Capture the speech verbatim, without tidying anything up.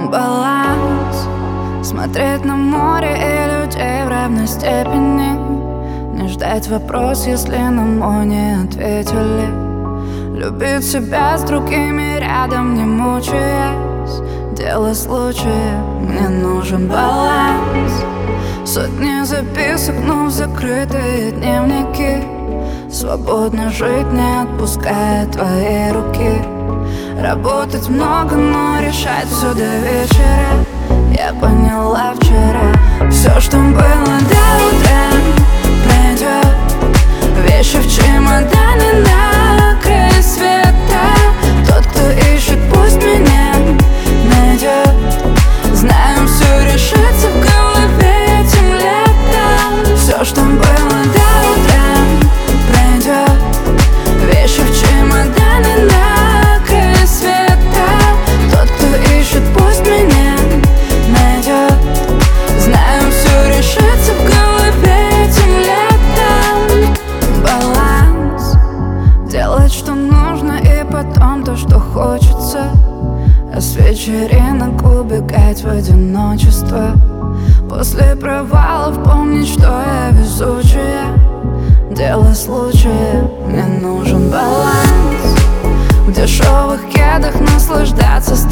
Баланс. Смотреть на море и людей в равной степени. Не ждать вопрос, если на мой не ответили. Любить себя с другими рядом, не мучаясь. Дело случая, мне нужен баланс. Сотни записок, но в закрытые дневники. Свободно жить, не отпуская твои руки. Работать много, но решать все до вечера. Я поняла вчера, все, что было до утра, пройдет. Вещи в чемодане на край света. Тот, кто ищет, пусть меня найдет. Знаем, все решится в голове этим летом. Все, что было до утра, пройдет. Вещи в чемодане на край света. Тот, кто ищет, пусть меня найдет. Знаем, все решится в голове этим летом. Баланс. Делать, что нужно, и потом то, что хочется. А с вечеринок убегать в одиночество. После провалов помнить, что я везучая. Дело случая, мне нужен баланс. В дешевых кедах наслаждаться